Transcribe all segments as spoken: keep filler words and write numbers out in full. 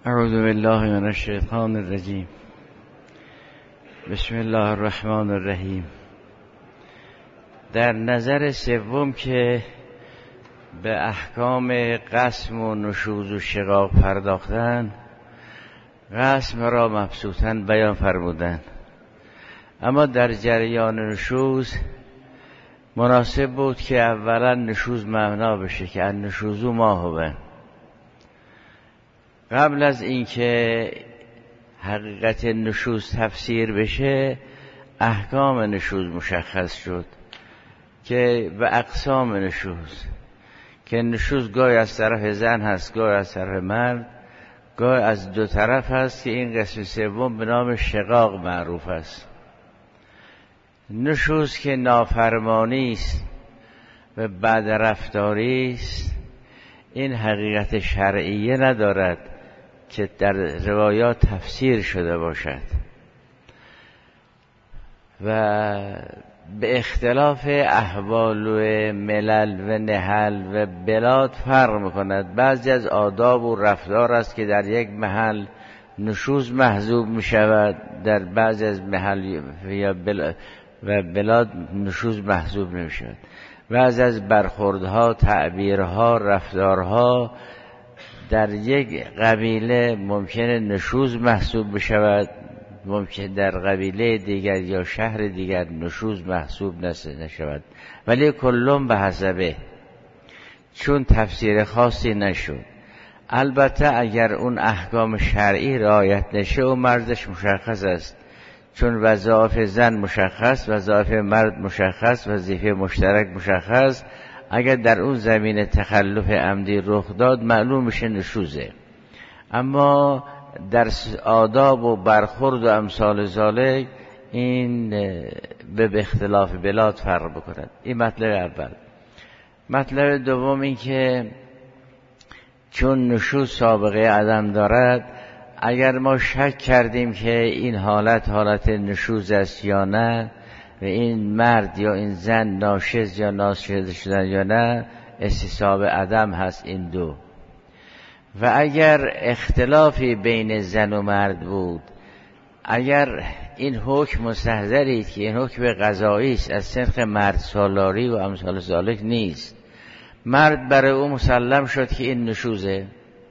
اعوذ بالله من الشیطان الرجیم. بسم الله الرحمن الرحیم. در نظر سوم که به احکام قسم و نشوز و شقاق پرداختن، قسم را مبسوطاً بیان فرمودند، اما در جریان نشوز مناسب بود که اولا نشوز معنا بشه که النشوز ما هو. قبل از اینکه حقیقت نشوز تفسیر بشه، احکام نشوز مشخص شد که به اقسام نشوز، که نشوز گاهی از طرف زن هست، گاهی از طرف مرد، گاهی از دو طرف هست، که این قسم سوم به نام شقاق معروف است. نشوز که نافرمانی است و بد رفتاری است، این حقیقت شرعیه ندارد که در روایات تفسیر شده باشد و به اختلاف احوال و ملل و نهل و بلاد فرق میکند. بعضی از آداب و رفتار است که در یک محل نشوز محسوب می شود، در بعضی از محل یا بلاد و بلاد نشوز محسوب نمی شود. بعضی از برخوردها، تعبیرها، رفتارها در یک قبیله ممکنه نشوز محسوب بشود، ممکن در قبیله دیگر یا شهر دیگر نشوز محسوب نشود، ولی کلهم به حسبه، چون تفسیر خاصی نشد. البته اگر اون احکام شرعی رعایت نشه و مرزش مشخص است، چون وظایف زن مشخص، وظایف مرد مشخص، وظیفه مشترک مشخص، اگر در اون زمین تخلف عمدی رخ داد معلوم میشه نشوزه. اما در آداب و برخورد و امثال ذالک این به اختلاف بلاد فرق بکند. این مطلب اول. مطلب دوم این که چون نشوز سابقه عدم دارد، اگر ما شک کردیم که این حالت حالت نشوز است یا نه و این مرد یا این زن ناشز یا ناشز شدن یا نه، استصحاب عدم هست این دو. و اگر اختلافی بین زن و مرد بود، اگر این حکم مستحضرید که این حکم قضایی است، از سنخ مرد سالاری و امثال ذالک نیست، مرد برای او مسلم شد که این نشوزه،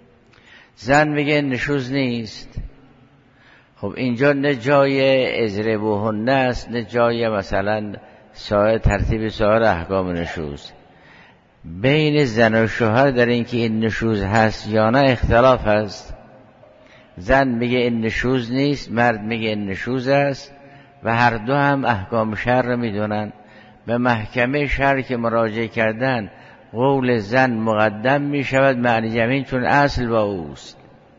زن میگه نشوز نیست، خب اینجا نه جای اضربوهن است، نه جای مثلا سایر ترتیب سایر احکام نشوز. بین زن و شوهر در این که این نشوز هست یا نه اختلاف هست. زن میگه این نشوز نیست، مرد میگه این نشوز است و هر دو هم احکام شرع میدونن. به محکمه شرع که مراجعه کردن، قول زن مقدم میشود معنی جمین، چون اصل با اوست.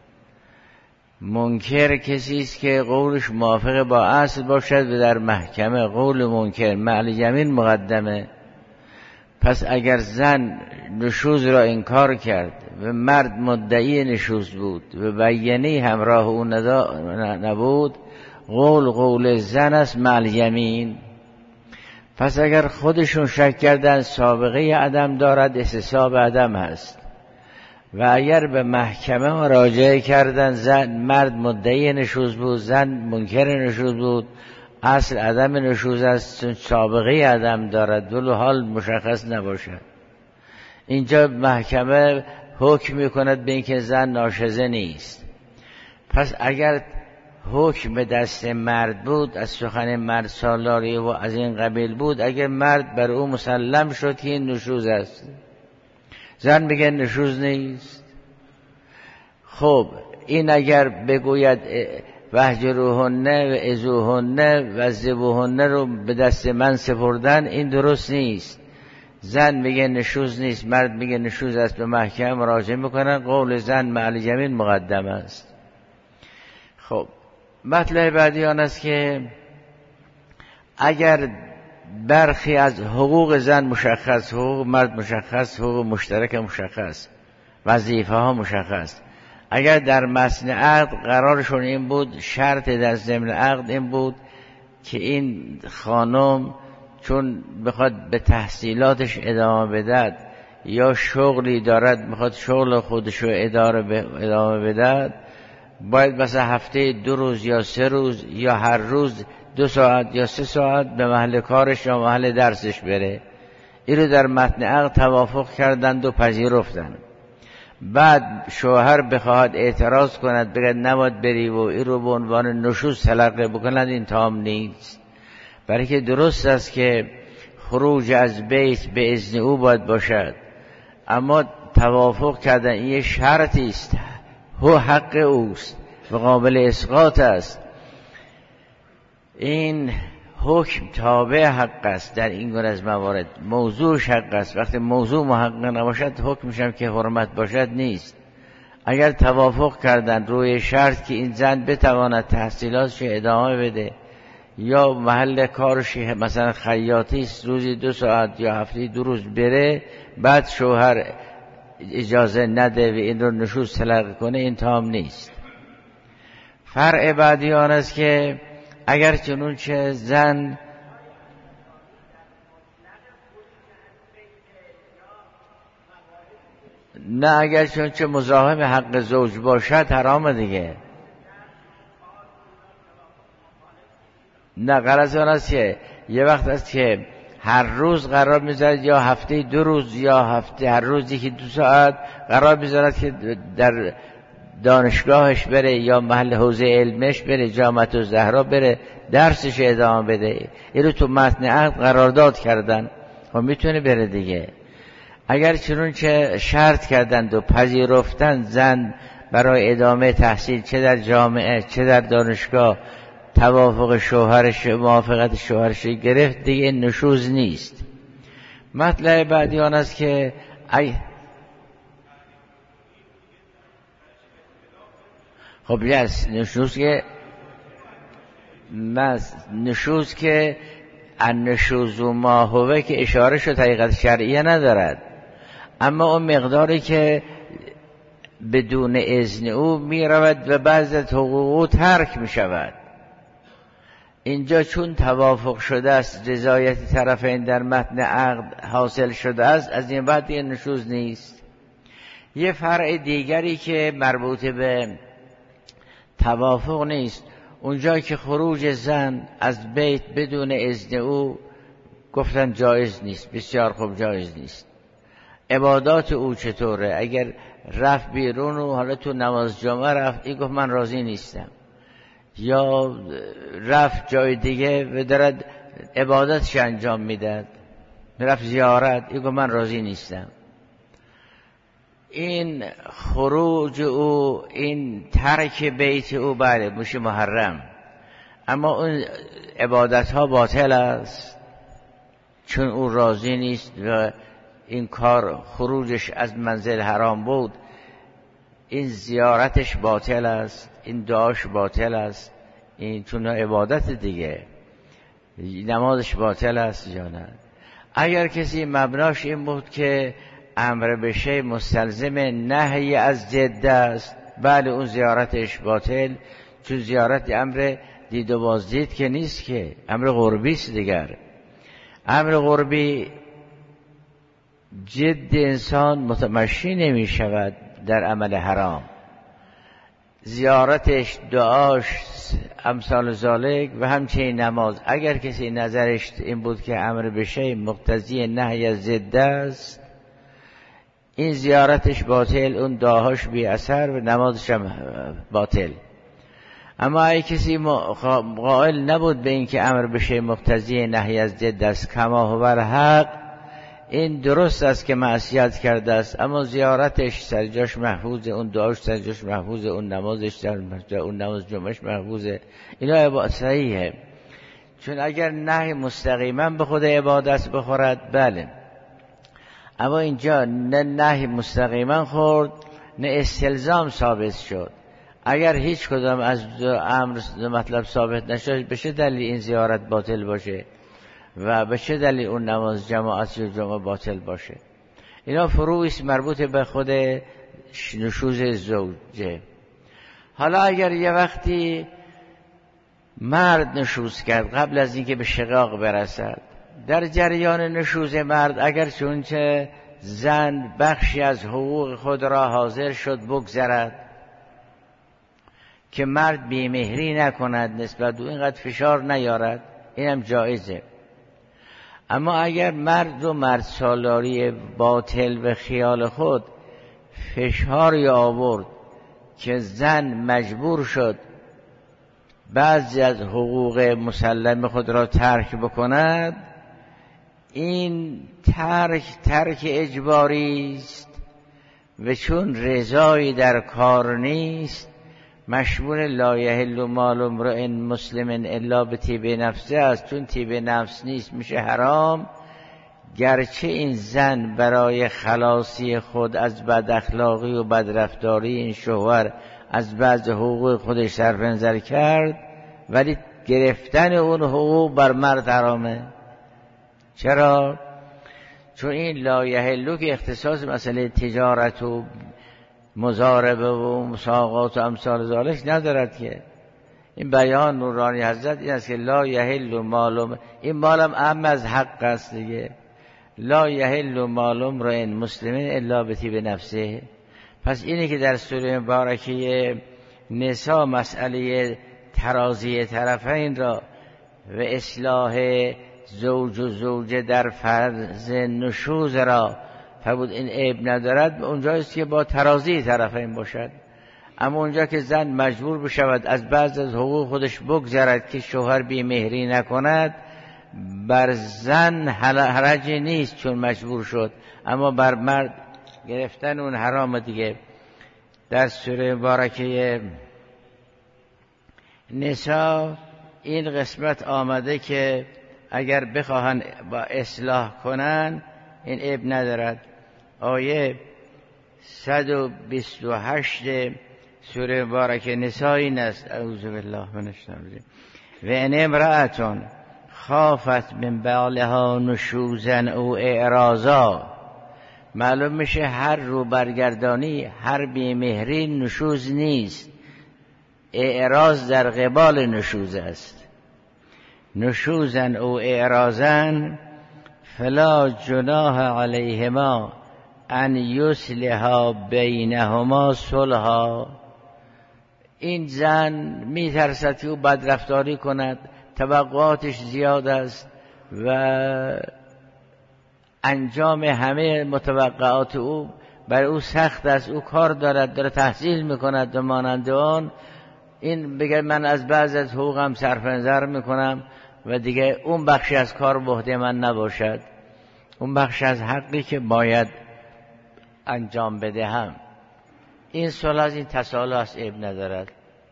منکر کسی است که قولش موافق با اصل باشد و در محکمه قول منکر معنی جمین مقدمه. پس اگر زن نشوز را انکار کرد و مرد مدعی نشوز بود و بیانیه همراه او نبود، قول قول زن است مع الیمین. پس اگر خودشون شک کردن سابقه عدم دارد، استصحاب عدم هست. و اگر به محکمه مراجعه کردن، زن مرد مدعی نشوز بود، زن منکر نشوز بود، اصل عدم نشوز است، چون سابقه عدم دارد ولو حال مشخص نباشد. اینجا محکمه حکم میکند به اینکه زن ناشزه نیست. پس اگر حکم به دست مرد بود، از سخن مرد سالاری و از این قبیل بود، اگر مرد بر او مسلم شد که این نشوز است، زن میگه نشوز نیست، خب این اگر بگوید وهجروهن و ازوهن و زبوهن رو به دست من سپردن، این درست نیست. زن میگه نشوز نیست، مرد میگه نشوز است، به محکمه مراجعه میکنن، قول زن مع الیمین مقدم است. خب مطلب بعدی آن است که اگر برخی از حقوق زن مشخص، حقوق مرد مشخص، حقوق مشترک مشخص، وظیفه ها مشخص، اگر در متن عقد قرارشون این بود، شرط در ضمن عقد این بود که این خانم چون بخواد به تحصیلاتش ادامه بدهد یا شغلی دارد میخواد شغل خودشو اداره ادامه بدهد، باید مثلا هفته دو روز یا سه روز یا هر روز دو ساعت یا سه ساعت به محل کارش یا محل درسش بره. این رو در متن عقد توافق کردند و پذیرفتند. بعد شوهر بخواهد اعتراض کند بگه نباید بری و این رو به عنوان نشوز تلقی بکند، این تام نیست. برای که درست است که خروج از بیت به اذن او باید باشد، اما توافق کردن این شرطی است، هو حق اوست و قابل اسقاط است. این حکم تابع حق است در این گونه از موارد. موضوعش حق است. وقتی موضوع محقق نباشد حکمش هم که حرمت باشد نیست. اگر توافق کردن روی شرط که این زن بتواند تحصیلاتش ادامه بده یا محل کارش مثلا خیاطی است، روزی دو ساعت یا هفته دو روز بره، بعد شوهر اجازه نده و این رو نشوز تلقی کنه، این تام نیست. فرع بعدی آن است که اگر چنونچه زن نه اگر چنونچه مزاحم حق زوج باشد حرام دیگه. نه غرض آن است که یه وقت است که هر روز قرار میذارد یا هفته دو روز یا هفته هر روزی که دو ساعت قرار میذارد که در دانشگاهش بره یا محل حوزه علمش بره، جامعه الزهرا بره، درسش ادامه بده. این رو تو متن عقد قرارداد کردن، خب میتونه بره دیگه. اگر چنونچه شرط کردند و پذیرفتن زن برای ادامه تحصیل چه در جامعه چه در دانشگاه توافق شوهرش موافقت شوهرش گرفت، دیگه نشوز نیست. مطلب بعدی آن است که ای خب یس نشوز که نشوز که النشوز و ما هوه که اشاره شد حقیقت شرعیه ندارد، اما اون مقداری که بدون اذن او می رود و بعض از حقوق ترک می شود. اینجا چون توافق شده است، رضایت طرفین در متن عقد حاصل شده است، از این بعد این نشوز نیست. یه فرع دیگری که مربوط به توافق نیست، اونجا که خروج زن از بیت بدون اذن او گفتن جایز نیست، بسیار خوب جایز نیست. عبادات او چطوره؟ اگر رفت بیرون و حالا تو نماز جمعه رفت، این گفت من راضی نیستم، یا رفت جای دیگه و دارد عبادتش انجام میداد، رفت زیارت، این گفت من راضی نیستم. این خروج او، این ترک بیت او بله میشه محرم، اما اون عبادت ها باطل است چون او راضی نیست و این کار خروجش از منزل حرام بود. این زیارتش باطل است، این دعاش باطل است، این چون عبادت دیگه. نمازش باطل است یا نه؟ اگر کسی مبناش این بود که امر به شی مستلزم نهی از جد است، بله اون زیارتش باطل، چون زیارت امر دید و بازدید که نیست، که امر قربی است. دیگر امر قربی جد انسان متمشی نمی شود در عمل حرام. زیارتش، دعاش، امثال ذالک و همچنین نماز. اگر کسی نظرش این بود که امر به شی مقتضی نهی از ضد است، این زیارتش باطل، اون دعاهاش بی اثر و نمازش هم باطل. اما اگه کسی قائل نبود به این که امر به شی مقتضی نهی از ضد است، کما هو الحق، این درست است که معصیت کرده است، اما زیارتش سرجاش محفوظه، اون دعاش سرجاش محفوظه، اون نمازش در اون نماز جمعش محفوظه، اینا عبادت صحیحه. چون اگر نهی مستقیما به خود عبادت بخورد بله، اما اینجا نه نهی مستقیما خورد نه استلزام ثابت شد. اگر هیچ کدام از امر مطلب ثابت نشد، به چه دلیل این زیارت باطل باشه و به چه دلیل اون نماز جماعت یا جمعه باطل باشه؟ اینا فروعی است مربوط به خود نشوز زوجه. حالا اگر یه وقتی مرد نشوز کرد قبل از اینکه به شقاق برسد، در جریان نشوز مرد اگر چونچه زن بخشی از حقوق خود را حاضر شد بگذرد، که مرد بیمهری نکند نسبت او، اینقدر فشار نیارد، اینم جایزه. اما اگر مرد و مرد سالاری باطل به خیال خود فشاری آورد که زن مجبور شد بعضی از حقوق مسلم خود را ترک بکند، این ترک ترک اجباری است و چون رضایی در کار نیست مشمول لا یحل مال امرئ مسلم الا بطیب نفسه است. چون طیب نفس نیست میشه حرام. گرچه این زن برای خلاصی خود از بد اخلاقی و بدرفتاری این شوهر از بعض حقوق خودش صرف نظر کرد، ولی گرفتن اون حقوق بر مرد حرامه. چرا؟ چون این لا یحل که اختصاص مسئله تجارت و مضاربه و مساقات و امثال ذالک ندارد که. این بیان نورانی حضرت این است که لا یحل مال، این مالم اهم از حق است دیگه. لا یحل مال امرئ مسلم الا بطیب نفسه. پس اینه که در سوره مبارکه نساء مسئله ترازی طرفین را و اصلاح زوج و زوجه در فرض نشوز را فرمود این عیب ندارد. اونجاییست که با ترازی طرفین باشد. اما اونجا که زن مجبور بشود از بعض از حقوق خودش بگذرد که شوهر بیمهری نکند، بر زن حرج نیست چون مجبور شد، اما بر مرد گرفتن اون حرام دیگه. در سوره مبارکه نساء این قسمت آمده که اگر بخواهن با اصلاح کنن این عیب ندارد. آیه صد و بیست و هشت سوره مبارکه نساء این است: اعوذ بالله من الشیطان الرجیم و ان امرأة خافت من بعلها نشوزا او اعراضا. معلوم میشه هر رو برگردانی، هر بیمهری نشوز نیست، اعراض در قبال نشوز است. نشوزا او اعراضا فلا جناح علیهما ان یصلحا بینهما صلحا. این زن میترسد که او بدرفتاری کند، توقعاتش زیاد است و انجام همه متوقعات او بر او سخت است. او کار دارد، داره تحصیل میکند و مانند آن. این بگه من از بعض از حقوقم صرف نظر میکنم و دیگه اون بخشی از کار به عهده من نباشد، اون بخش از حقی که باید انجام بدهم. این صلح از این تصالح است، عیب ندارد.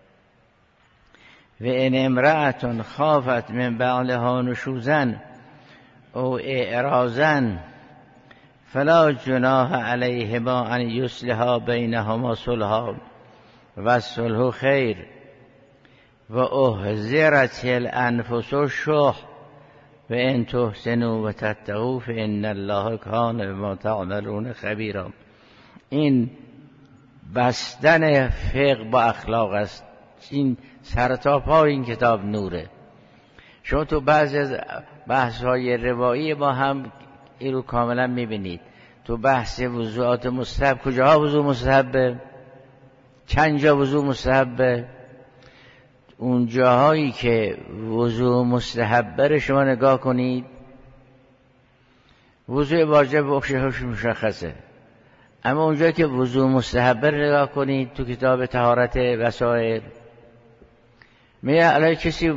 و ان امرأة خافت من بعلها نشوزا او اعراضا فلا جناح علیهما ان یصلحا بینهما صلحا و الصلح خیر و احضرت الانفس الشح و ان تحسنوا و تتقوا فان الله کان بما تعملون خبیرا. این بستن فقه با اخلاق است. این سرتا پای این کتاب نوره. شما تو بعضی از بحث‌های روایی ما هم این رو کاملا می‌بینید. تو بحث وضوءات مستحب، کجاها وضوء مستحبه، چند جا وضوء مستحبه، اون جاهایی که وضوء مستحبه رو شما نگاه کنید، وضوء واجب اخشش مشخصه. اما اونجایی که وضوء مستحبه رو نگاه کنید تو کتاب طهارت وسائل، میگه الان کسی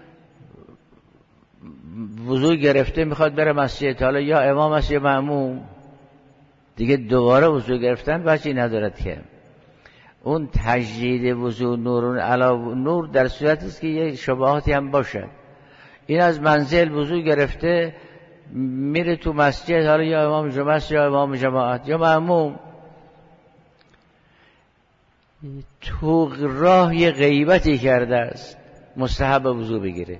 وضوء گرفته میخواد بره مسجد، حالا یا امام است یا مأموم، دیگه دوباره وضوء گرفتن بچی ندارد که. اون تجدید وضوء نورون علا نور در صورتی است که یه شباهاتی هم باشه. این از منزل وضوء گرفته میره تو مسجد، حالا یا امام جمعه است یا امام جماعت یا مأموم، تو راه یه غیبتی کرده است، مستحب وضوء بگیره.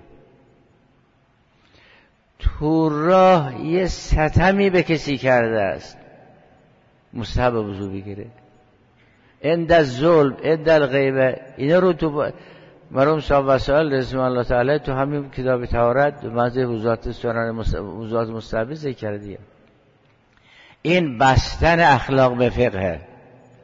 تو راه یه ستمی به کسی کرده است، مستحب وضوء بگیره. عند الظلم عند الغیبه، اینا رو تو مرحوم صاحب وسائل رحمه الله تعالی تو همین کتاب طهارت موضوع وضوءات سنن وضوءات مستحب ذکر کردی. این بستن اخلاق به فقه.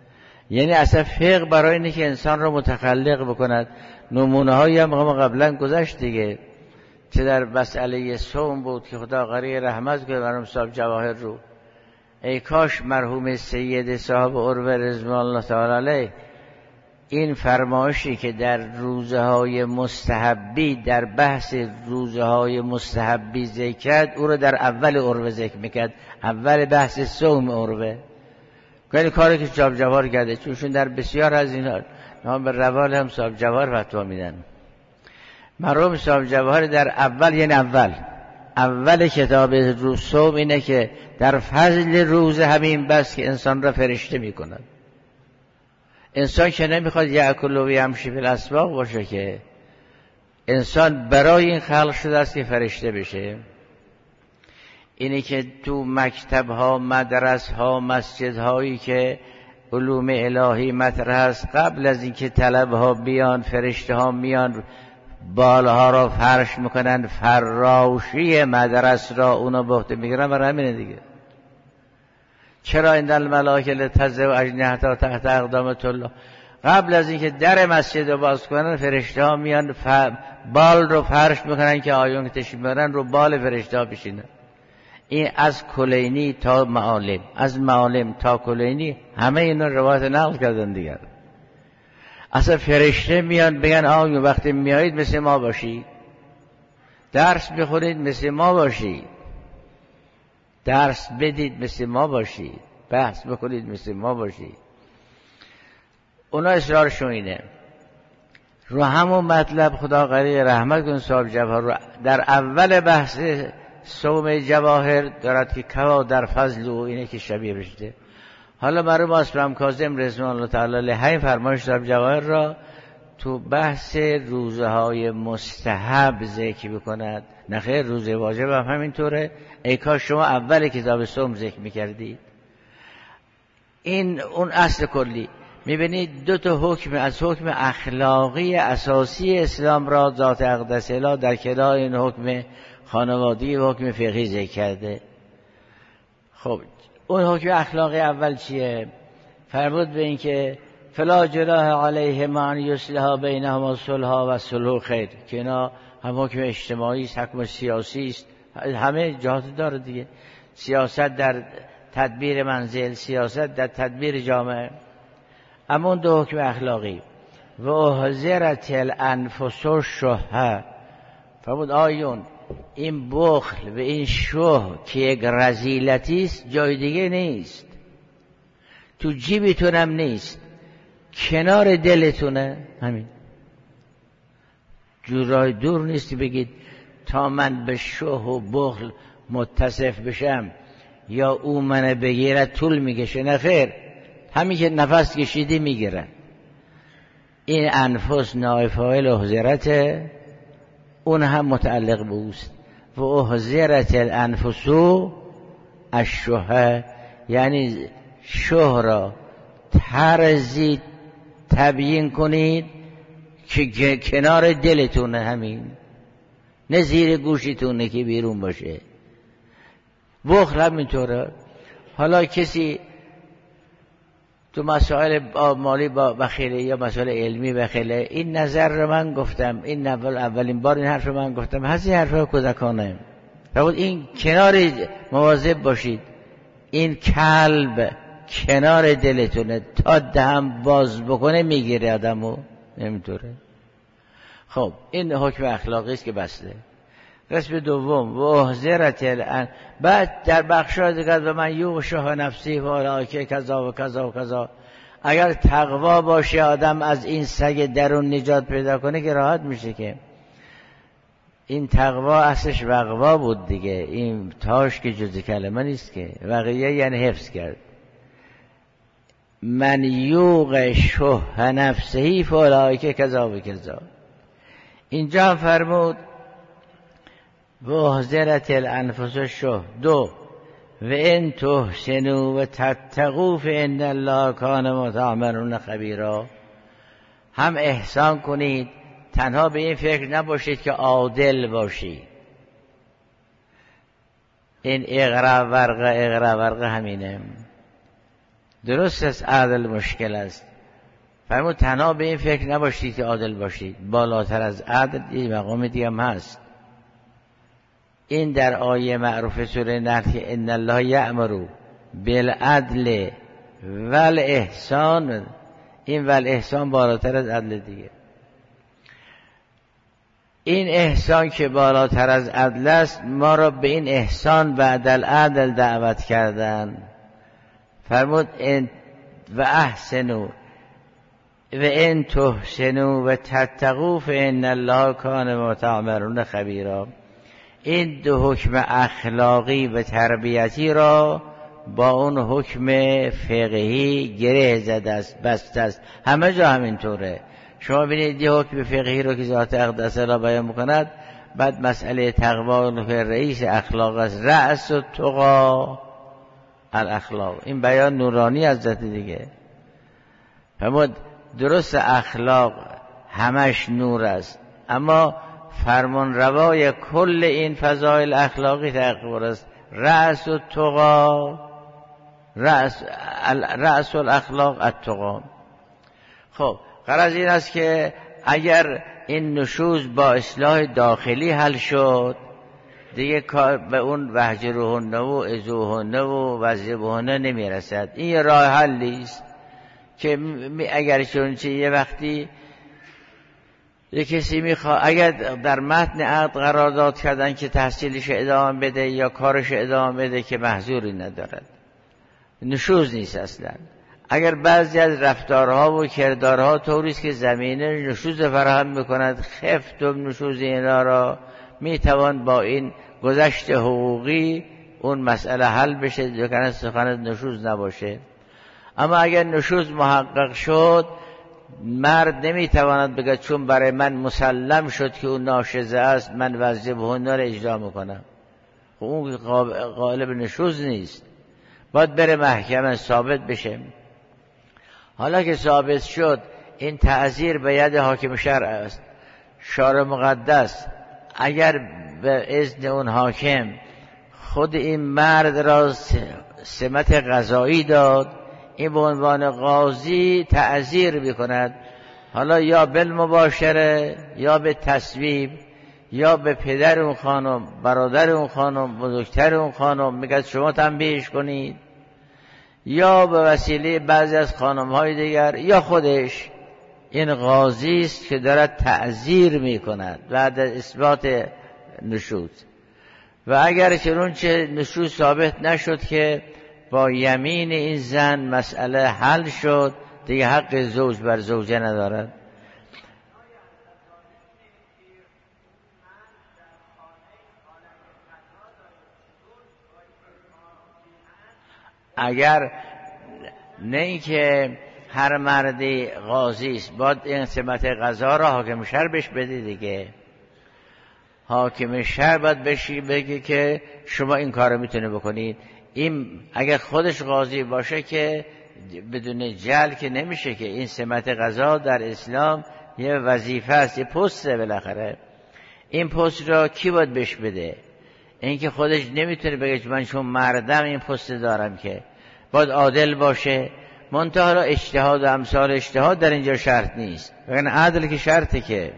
یعنی اصلا فقه برای اینه که انسان رو متخلق بکند. نمونه هایی هم ما قبلا گذشت دیگه، چه در مسئله صوم بود که خدا غریق رحمت کنه مرحوم صاحب جواهر رو. ای کاش مرحوم سید صاحب عروه رضوان الله تعالی علیه این فرمایشی که در روزه های مستحبی، در بحث روزه های مستحبی ذکر کرد، او رو در اول عروه ذکر میکرد، اول بحث صوم عروه. خیلی کاری که صاحب جواهر کرده، چونشون در بسیار از اینا نام به روال هم صاحب جواهر فتوا میدن. مرحوم صاحب جواهر در اول، یعنی اول اول کتاب روز صوم اینه که در فضل روز همین بس که انسان را فرشته میکند. انسان که نمیخواد یأکل و یمشی فی الاسواق باشه، که انسان برای این خلق شده است که فرشته بشه. اینی که تو مکتب ها، مدرس ها، مسجد هایی که علوم الهی مطرح است، قبل از اینکه طلب ها بیان، فرشته ها میان بالها را فرش میکنن، فراشی مدرس را اونا به عهده میگیرن. برای همینه دیگه. چرا این الملائکه لتضع اجنحتها تحت اقدام الله، قبل از اینکه در مسجد رو باز کنن فرشته ها میان ف... بال رو فرش میکنن که آیون که تشریف میبرن رو بال فرشته ها بشینن. این از کلینی تا معالم، از معالم تا کلینی همه اینا روایت نقل کردن دیگر. اصلا فرشته میان بگن آیون وقتی میایید مثل ما باشید، درس بخورید مثل ما باشید، درس بدید مثل ما باشید، بحث بکنید مثل ما باشید. اونا اصرارشون اینه. رو همون مطلب خدا غریق رحمت کن صاحب جواهر رو در اول بحث صوم جواهر دارد که کوا در فضل و اینه که شبیه بشده. حالا مرحوم اسپرم کاظم رضوان الله تعالی علیه فرمایش صاحب جواهر را تو بحث روزه های مستحب ذکر بکند. نخیر، روزه واجب هم همینطوره. ای کاش شما اول کتاب صوم ذکر میکردید. این اون اصل کلی. میبینید دو تا حکم از حکم اخلاقی اساسی اسلام را ذات اقدس اله در کنار این حکم خانوادی و حکم فقهی ذکر کرده. خب اون حکم اخلاقی اول چیه؟ فرمود به این که فلا جناح علیه من یصلح بینهما صلحا و صلح خیر، که اینا هم حکم اجتماعی است، حکم سیاسی است، همه جهات داره دیگه. سیاست در تدبیر منزل، سیاست در تدبیر جامعه. اما اون دو حکم اخلاقی و احذرت الانفس الشح، فرمود آیون این بخل و این شح که یک رذیلتی است جای دیگه نیست، تو جیبتونم نیست، کنار دلتونه. همین جورای دور نیست بگید تا من به شح و بخل متصف بشم یا او منو بگیره طول میکشه. نه خیر، همین که نفس کشیدی میگیره. این انفس نائب فاعل احذرت، اون هم متعلق به اوست. و احذرت الانفس الشح، یعنی شح را طرزی تبیین کنید که کنار دلتونه، همین نه زیر گوشتونه که بیرون باشه. بخل همینطوره. حالا کسی تو مسائل مالی با بخیله یا مسائل علمی بخیله، این نظر رو من گفتم، این اول اولین بار این حرف رو من گفتم، هستی حرف رو کودکانه. فرمود این کنار مواظب باشید، این کلب کنار دلتونه، تا دهم باز بکنه میگیره آدمو، نمیطوره. خب این حکم اخلاقی است که بسته. قسم دوم و احذرت الان، بعد در بخشای دیگر و من یوق شح نفسی و اولئک کذا و کذا و کذا. اگر تقوا باشه آدم از این سگ درون نجات پیدا کنه که راحت میشه. که این تقوا اصلش وقوا بود دیگه، این تاش که جز کلمه نیست که وقیه یعنی حفظ کرد. من یوق شح نفسی و اولئک کذا و کذا. اینجا فرمود و احذرت الانفس الشح. دو و ان تحسنوا و تتقوا فان الله کان بما تعملون خبیرا. هم احسان کنید، تنها به این فکر نباشید که عادل باشید. این اقرا ورقه اقرا ورقه همینه. درست است عدل مشکل است، فرمود تنها به این فکر نباشید که عادل باشید، بالاتر از عدل یه مقام دیگه هم هست. این در آیه معروف سوره نحل که ان الله یأمر بالعدل والاحسان، این والاحسان بالاتر از عدل دیگه. این احسان که بالاتر از عدل است ما را به این احسان بعد العدل دعوت کردن. فرمود ان و احسنوا و ان تحسنوا و تتقوا فان الله کان بما تعملون خبیرا. این دو حکم اخلاقی و تربیتی را با اون حکم فقهی گره زده است، بسته است. همه جا همینطوره. شما ببینید یه حکم فقهی رو که ذات اقدس را بیان می‌کند، بعد مسئله تقوا که رئیس اخلاق است، رأس و تقا الاخلاق، این بیان نورانی از ذات دیگه. فرمود درست اخلاق همش نور است، اما فرمان روای کل این فضایل اخلاقی تقوا است. رأس و تقا، رأس رأس الاخلاق التقا. خب غرض این است که اگر این نشوز با اصلاح داخلی حل شد، دیگه کار به اون وهجرهن و اذوهن و وضربوهن نمیرسد. این یه راه حلی است که اگر چون چه یه وقتی یه کسی میخواد، اگر در متن عقد قرارداد کردن که تحصیلش ادامه بده یا کارش ادامه بده که محظوری ندارد، نشوز نیست اصلا. اگر بعضی از رفتارها و کردارها طوریست که زمینه نشوز فراهم میکند، خفت و نشوز اینا را میتوان با این گذشت حقوقی اون مسئله حل بشه، دوکنه سخن نشوز نباشه. اما اگر نشوز محقق شد، مرد نمیتواند بگه چون برای من مسلم شد که اون ناشزه است من وضربوهن را اجرا میکنم. اون غالب نشوز نیست، باید بره محکمه ثابت بشه. حالا که ثابت شد این تعزیر به ید حاکم شرع است، شارع مقدس اگر به اذن اون حاکم خود این مرد را سمت قضایی داد، این به عنوان قاضی تعزیر میکند. حالا یا بالمباشره یا به تصویب یا به پدر اون خانم، برادر اون خانم، بزرگتر اون خانم میگه شما تنبیهش کنید، یا به وسیله بعضی از خانم‌های دیگر، یا خودش. این قاضی است که دارد تعزیر میکند بعد از اثبات نشوز. و اگر چنانچه نشوز ثابت نشد که با یمین این زن مسئله حل شد، دیگه حق زوج بر زوجه ندارد. اگر نه اینکه هر مردی قاضی است، باید این سمت قضا را حاکم شهر بهش بده دیگه. حاکم شهر باید بشی بگه که شما این کار رو میتونه بکنید. این اگر خودش قاضی باشه که بدون جل که نمیشه، که این سمت قضا در اسلام یه وظیفه است، یه پسته بالاخره. این پست را کی باید بهش بده؟ این که خودش نمیتونه بگه من چون مردم این پست دارم، که باید عادل باشه. منتها را اجتهاد و امثال اجتهاد در اینجا شرط نیست، بگن عدل که شرطه. که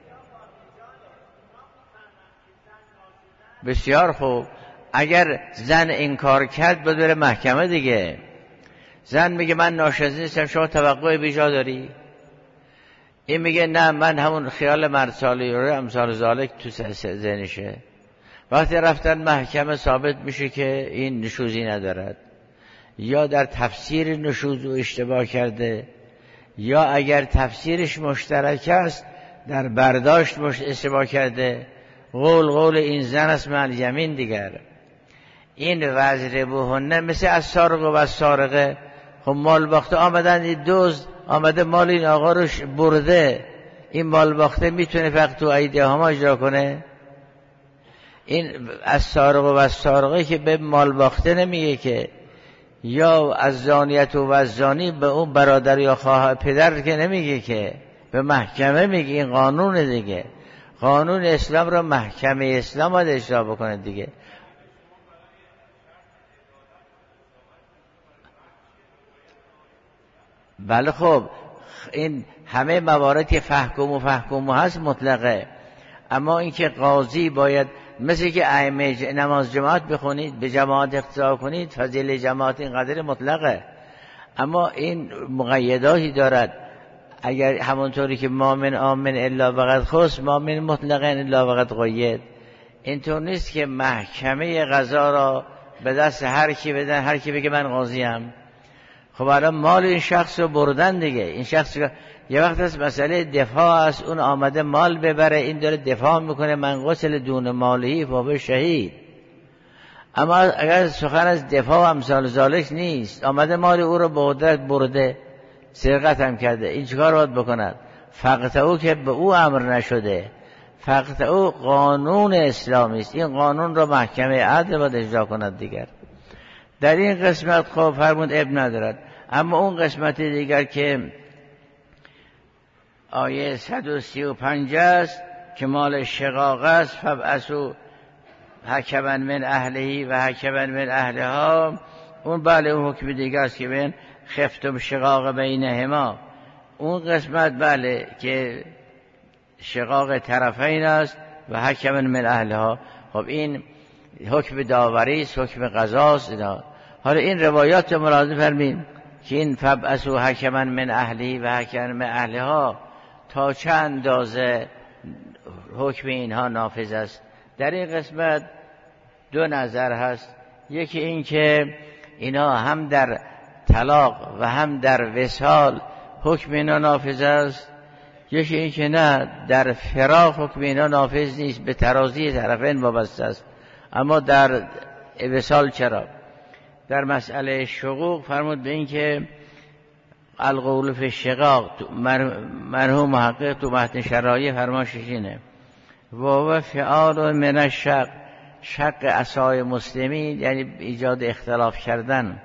بسیار خوب، اگر زن انکار کرد باید بره محکمه دیگه. زن میگه من ناشزی نیستم، شما توقع بیجا داری؟ این میگه نه من همون خیال مرد سالی رو امثال ذالک تو ذهنشه. وقتی رفتن محکمه ثابت میشه که این نشوزی ندارد، یا در تفسیر نشوز و اشتباه کرده، یا اگر تفسیرش مشترک است در برداشت اشتباه کرده. قول قول این زن است مع الیمین دیگر. این وضربوهن مثل از سارق و از سارقه. خب مال باخته آمدن، این دزد آمده مال این آقا رو برده، این مال باخته میتونه فقط تو ایده ها اجرا کنه؟ این از سارق و از سارقه که به مال باخته نمیگه که، یا از زانیت و از زانی به اون برادر یا خواهر پدر که نمیگه که، به محکمه میگه. این قانون دیگه، قانون اسلام را محکمه اسلام باید اجرا بکنه دیگه. بله خب این همه موارد که فحکم و فحکم هست مطلقه، اما اینکه قاضی باید مثل که ائمه نماز جماعت بخونید به جماعت اقتدا کنید، فضیله جماعت این قدر مطلقه، اما این مقیداتی دارد. اگر همونطوری که ما من آمن الا وقد خص، ما من مطلقا الا وقد قید، اینطور نیست که محکمه قضا را به دست هر کی بدن، هر کی بگه من قاضیم. خب الان مال این شخص رو بردن دیگه، این شخص یه وقت از مسئله دفاع است، اون آمده مال ببره، این داره دفاع میکنه، من قتل دون مالهی فهو شهید. اما اگر سخن از دفاع و امثال ذالک نیست، آمده مال او رو به قدرت برده، سرقت هم کرده، این چیکار باید بکند؟ فقط او که به او امر نشده، فقط او قانون اسلامی است، این قانون را محکمه عدل باید اجرا کند دیگر. در این قسمت خب فرمود اب ندارد. اما اون قسمت دیگر که آیه صد و سی و پنج است که مال شقاق است، فبعثوا حکما من اهلهی و حکما من اهلها، اون بله اون حکم دیگر است که بین خفتم شقاق بینهما، اون قسمت بله که شقاق طرفین است و حکما من اهلها. خب این حکم داوری است، حکم قضا است. حالا این روایات ملاحظه فرمایید که این فبعثوا حکما من اهلی و حکما من اهلها تا چه اندازه حکم اینها نافذ است. در این قسمت دو نظر هست، یکی این که اینا هم در طلاق و هم در وصال حکم اینا نافذ است، یکی این که نه در فراق حکم اینا نافذ نیست، به ترازی طرفین وابسته است، اما در وصال چرا؟ در مسئله شقوق فرمود به این که القول فی الشقاق، مرحوم محقق تو متن شرایع فرماشش اینه و هو فعال من الشق، شق عصای مسلمین یعنی ایجاد اختلاف کردن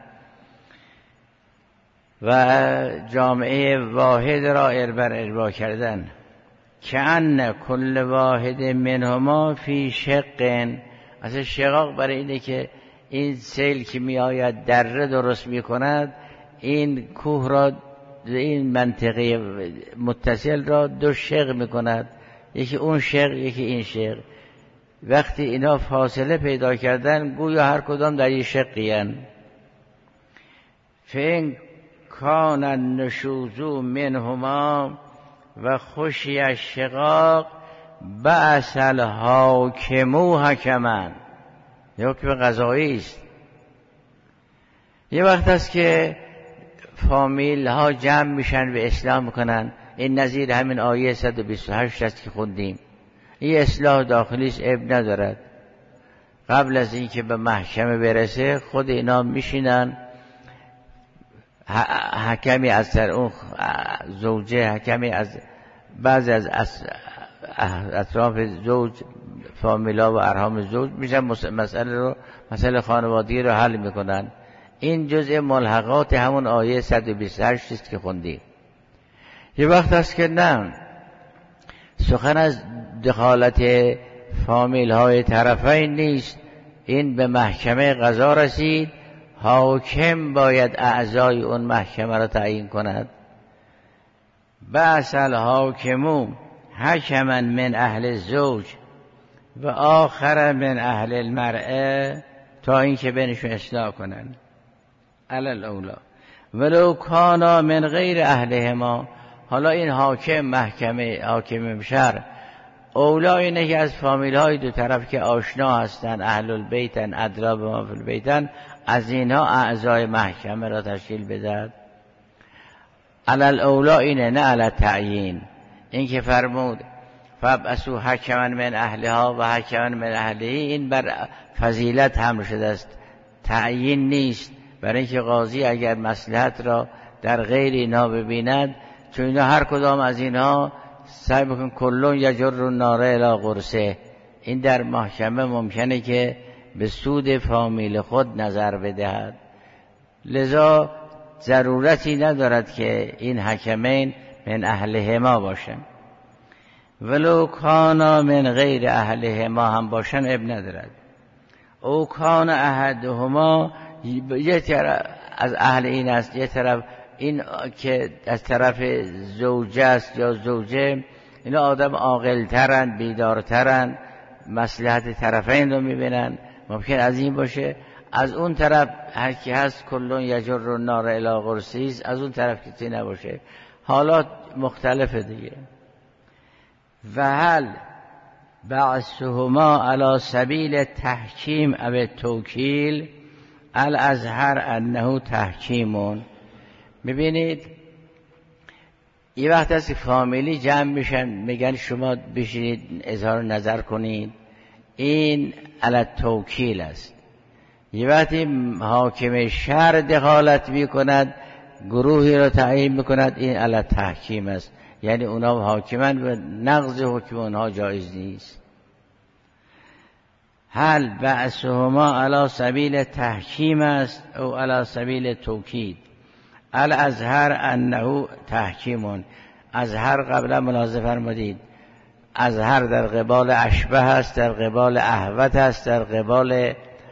و جامعه واحد را اربر اربا کردن، که ان کل واحد منهما فی شق. اصلا شقاق برای اینه که این سیل که می آید دره درست می کند، این کوه را، این منطقه متصل را دو شق می کند، یکی اون شق یکی این شق. وقتی اینا فاصله پیدا کردن گویا هر کدام در یک شقی هستند. فین کان النشوز منهما و خشی الشقاق بعث الحاکم حکما، حکم قضایی است. یه وقت است که فامیل ها جمع میشن و اصلاح میکنن، این نظیر همین آیه صد و بیست و هشت است که خوندیم. این اصلاح داخلی است، عیب ندارد. قبل از اینکه به محکمه برسه خود اینا میشینن، حکمی از سر اون زوجه، حکمی از بعضی از اطراف زوج، فامیلا و ارحام زوج میشن، مسئله رو مسئله خانوادگی رو حل میکنن. این جزء ملحقات همون آیه صد و بیست و هشت است که خوندیم. یه وقت است که نه، سخن از دخالت فامیل های طرفین نیست، این به محکمه قضا رسید، حاکم باید اعضای اون محکمه را تعیین کند. بعث الحاکم حکما من اهل الزوج و آخر من اهل المرأه، تا اینکه بینشون اصلاح کنند. علی الاولا ولو کانا من غیر اهلهما. حالا این حاکم محکمه، حاکم شهر، اولا اینه که از فامیل های دو طرف که آشنا هستن، اهل البیتن، ادرا به ما فی البیتن، از اینها اعضای محکمه را تشکیل بدهد. علی الاولا اینه، نه علی تعیین. این که فرمود فبعثوا حکما من اهلها و حکما من اهلهی، این بر فضیلت حمل شده است، تعیین نیست. برای اینکه قاضی اگر مصلحت را در غیر اینا ببیند، چون اینا هر کدام از اینها سعی بکن کلون یجر النار الی قرصه، این در محکمه ممکنه که به سود فامیل خود نظر بدهد، لذا ضرورتی ندارد که این حکمین من اهلهما باشن. ولو کانا من غیر اهلهما هم باشن اب ندارد. او کان احدهما، یه طرف از اهل این است، یه طرف این که از طرف زوجه است یا زوجه، اینا آدم عاقل‌ترن، بیدارترن، مصلحت طرفین رو میبینن. ممکن از این باشه. از اون طرف هر کی هست کلون یجر النار الی قرصیز، از اون طرف کسی نباشه. حالات مختلفه دیگه. و هل بعثهما علی سبیل تحکیم او توکیل الازهر انه تحکیمون. ببینید یه وقت از فامیلی جمع میشن میگن شما بشینید اظهار نظر کنید، این علی توکیل است. یه وقتی حاکم شهر دخالت میکند، گروهی رو تعیین میکند، این علی تحکیم است، یعنی اونا حاکمن و نقض حکم اونها جایز نیست. هل بعثهما علی سبیل تحکیم است او علی سبیل توکید؟ الازهر انه تحکیمون. ازهر قبلا ملاحظه فرمودید، ازهر در قبال اشبه است، در قبال احوت است، در قبال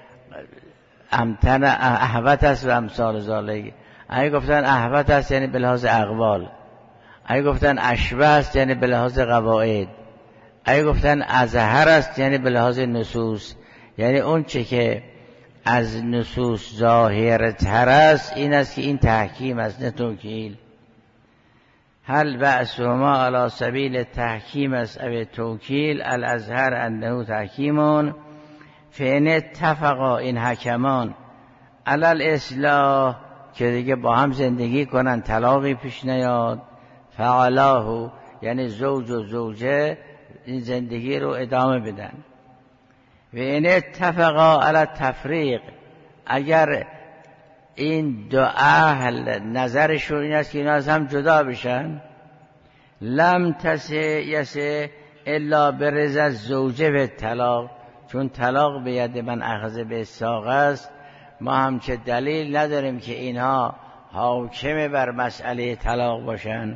امتن احوت است و امثال ذالک. اگه گفتن احوت است یعنی به لحاظ اقوال، اگه گفتن اشبه است یعنی به لحاظ قواعد، اگه گفتن ازهر است یعنی به لحاظ نصوص. یعنی اون چه که از نصوص ظاهرتر است این است که این تحکیم است، نه توکیل. هل بعثهما علی سبیل تحکیم است او توکیل الازهر انه تحکیمون. فإن اتفقا، این حکمان، علی الاصلاح، که دیگه با هم زندگی کنن طلاقی پیش نیاد، فعلاه، یعنی زوج و زوجه این زندگی رو ادامه بدن. و این اتفقا علی تفریق، اگر این دو اهل نظرشون این است که اینا از هم جدا بشن، لم تسه یسه الا برضا الزوجه به طلاق، چون طلاق به ید من اخذ به ساق است، ما هم چه دلیل نداریم که اینها حاکم بر مسئله طلاق باشن.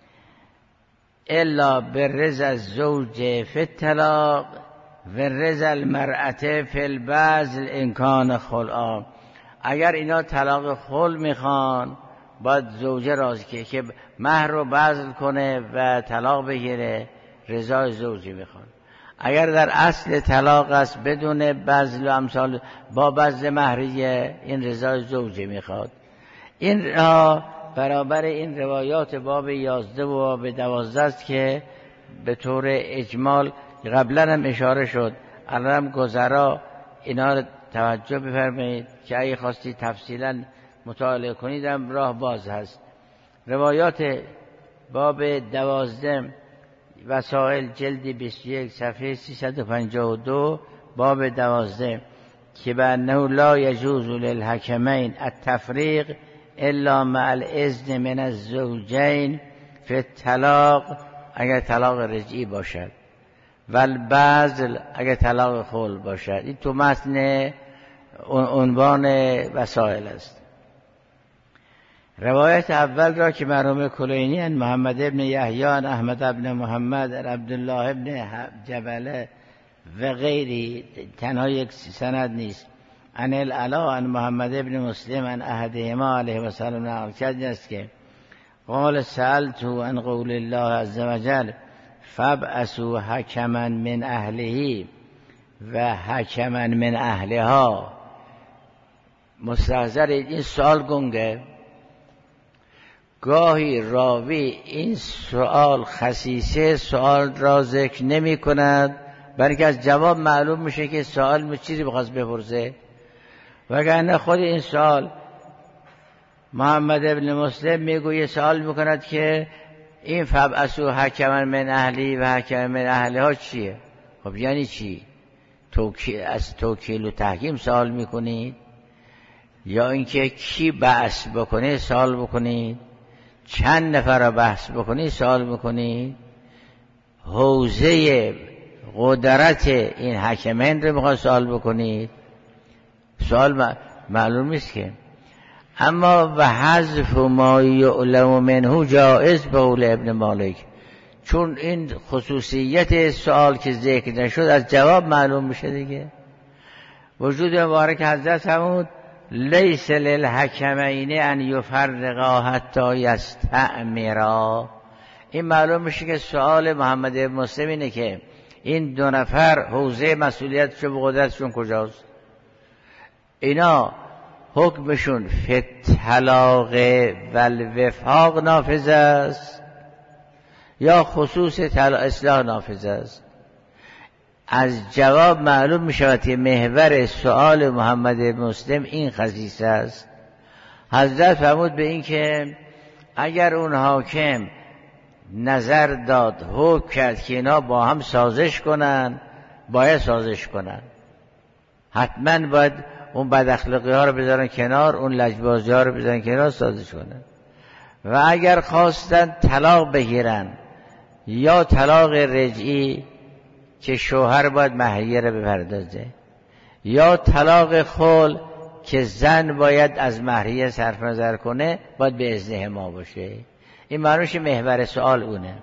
الا برضا الزوج فی الطلاق و رضا المرأة فی البذل ان کان خلعا. اگر اینا طلاق خلع میخوان باید زوجه راضی که که مهر رو بذل کنه و طلاق بگیره، رضای زوجی میخوان. اگر در اصل طلاق است بدون بذل و امثال با بذل مهریه، این رضای زوجی میخواد. این را برابر این روایات باب یازده و باب دوازده است که به طور اجمال قبلا هم اشاره شد، الان هم گذرا اینا رو توجه بفرمایید که اگه خواستی تفصیلا مطالعه کنید هم راه باز هست. روایات باب دوازده وسائل جلد بیست و یک صفحه سیصد و پنجاه و دو باب دوازده که به انه لا یجوز للحکمین التفریق الا مع الاذن من الزوجین فی الطلاق، اگر طلاق رجعی باشد، و البذل اگر طلاق خلع باشد. این تو متن عنوان وسائل است. روایت اول را که مرحوم کلینی ان محمد ابن یحیی ان احمد ابن محمد عبدالله ابن جبله و غیری، تنها یک سند نیست، ان العلا ان محمد ابن مسلم ان احدهما علیه و سلم نقل کرده است که قال سألت عن قول الله عز وجل فابعثوا حکما من اهله و حکما من اهلها. مستحضر این سوال گنگه، گاهی راوی این سوال خصیصه سوال را ذکر نمی کند، بلکه از جواب معلوم میشه که سوال می چیزی بخواست بپرسه، وگرنه خود این سوال محمد ابن مسلم میگوی سوال میکند که این فبعثوا حکما من اهلی و حکما من اهلها چیه؟ خب یعنی چی؟ توکیل، از توکیل و تحکیم سوال میکنید یا اینکه کی بحث بکنه سوال بکنید، چند نفر را بحث بکنید سوال بکنید، حوزه قدرت این حکمین رو میخواد سوال بکنید. سوال معلوم نیست که. اما و حذف ما یعلم منه جائز به قول ابن مالک، چون این خصوصیت سوال که ذکر نشد از جواب معلوم میشه دیگه. وجود مبارک حضرت فرمود لیس للحکمین ان یفرقا حتی یستأمرا. این معلوم میشه که سوال محمد بن مسلم اینه که این دو نفر حوزه مسئولیتشون و قدرتشون کجاست؟ اینا حکمشون فی الطلاق و الوفاق نافذ است یا خصوص اصلاح نافذ است؟ از جواب معلوم می شود که محور سؤال محمد بن مسلم این خصیصه است. حضرت فرمود به این که اگر اون حاکم نظر داد حکم کرد که اینا با هم سازش کنن، باید سازش کنن، حتما باید اون بد اخلاقی ها رو بذارن کنار، اون لجبازی ها رو بذارن کنار، سازش کنن. و اگر خواستن طلاق بگیرن یا طلاق رجعی که شوهر باید مهریه رو بپردازه، یا طلاق خل که زن باید از مهریه صرف نظر کنه، باید به اذن ما باشه. این معنیش محور سؤال اونه.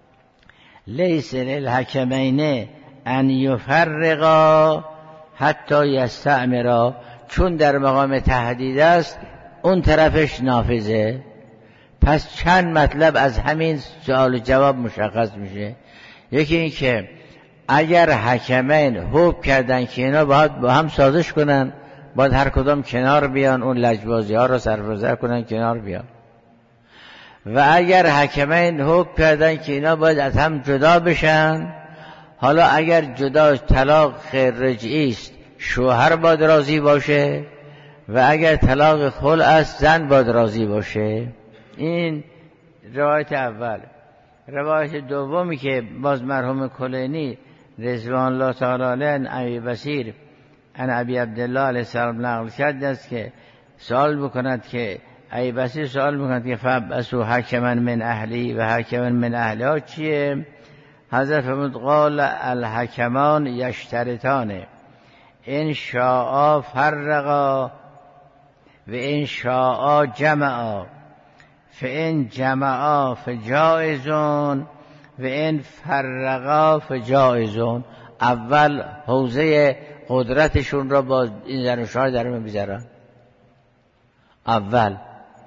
لیس للحکمین ان یفرقا حتی یستأمرا، چون در مقام تهدید است اون طرفش نافذه. پس چند مطلب از همین سوال و جواب مشخص میشه. یکی این که اگر حکمین حکم کردن که اینا باید با هم سازش کنن، باید هر کدام کنار بیان، اون لجبازی ها رو صرف نظر کنن، کنار بیان. و اگر حکمین حکم کردن که اینا باید از هم جدا بشن، حالا اگر جدا طلاق رجعی است شوهر باید راضی باشه و اگر طلاق خلع است زن باید راضی باشه. این روایت اول. روایت دومی که باز مرحوم کلینی رضوان الله تعالی علیه عن ابی بصیر عن ابی عبدالله علیه السلام نقل کرد است که سوال بکند که ابی بصیر سوال بکند که فبعثوا حکما من اهلی و حکما من اهلها چیه؟ حضرت فرمود قال الحکمان یشترطان ان شاء فرقا و ان شاء جمعا، فان جمعا فجائزون و ان فرقا فجائزون. اول حوزه قدرتشون را با این زن و شوهر در میان میذارن. اول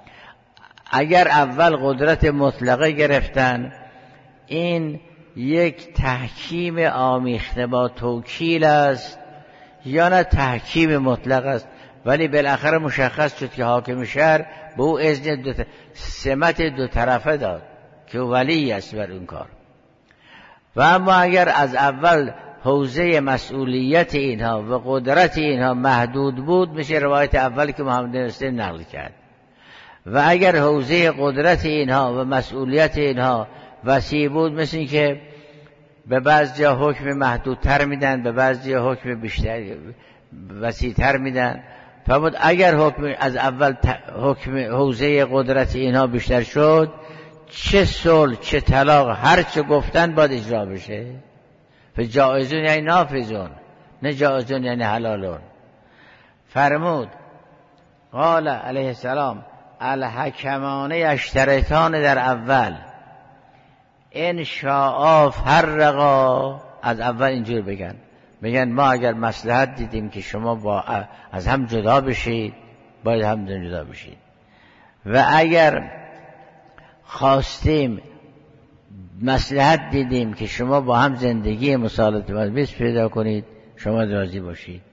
اگر اول قدرت مطلقه گرفتن، این یک تحکیم آمیخته با توکیل است یا نه تحکیم مطلق است، ولی بالاخره مشخص شد که حاکم شهر به او اذن دو ت... سمت دو طرفه داد که ولی است بر اون کار. و اما اگر از اول حوزه مسئولیت اینها و قدرت اینها محدود بود، میشه روایت اول که محمد بن مسلم نقل کرد. و اگر حوزه قدرت اینها و مسئولیت اینها وسیع بود، مثل این که به بعضی حکم محدودتر میدن، به بعضی حکم بیشتر وسیعتر میدن. فرمود اگر حکم از اول حکم حوزه قدرت اینها بیشتر شد، چه صلح چه طلاق هر چه گفتن باید اجرا بشه. فجائزون یعنی نافذون، نه جائزون یعنی حلالون. فرمود قال علیه السلام الحکمان یشترطان در اول ان شاء فرقا. از اول اینجور بگن بگن ما اگر مصلحت دیدیم که شما با از هم جدا بشید، باید هم جدا بشید. و اگر خواستیم مصلحت دیدیم که شما با هم زندگی مسالمت بیس پیدا کنید، شما راضی باشید.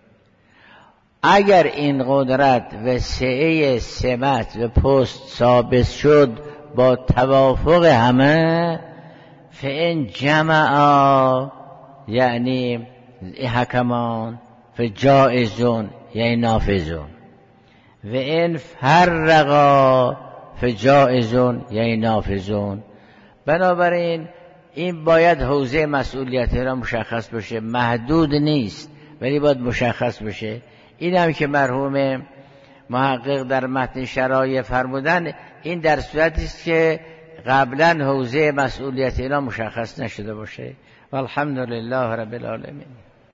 اگر این قدرت و سعه سمت و پست ثابت شد با توافق همه، فإن جمعا یعنی حکمان فجائزون یعنی نافذون، و این فرقا فجائزون یعنی نافذون. بنابراین این باید حوزه مسئولیت را مشخص بشه، محدود نیست ولی باید مشخص بشه. این هم که مرحوم محقق در متن شرایع فرمودن، این در صورتی است که قبلا حوزه مسئولیت اینا مشخص نشده باشه. والحمد لله رب العالمین.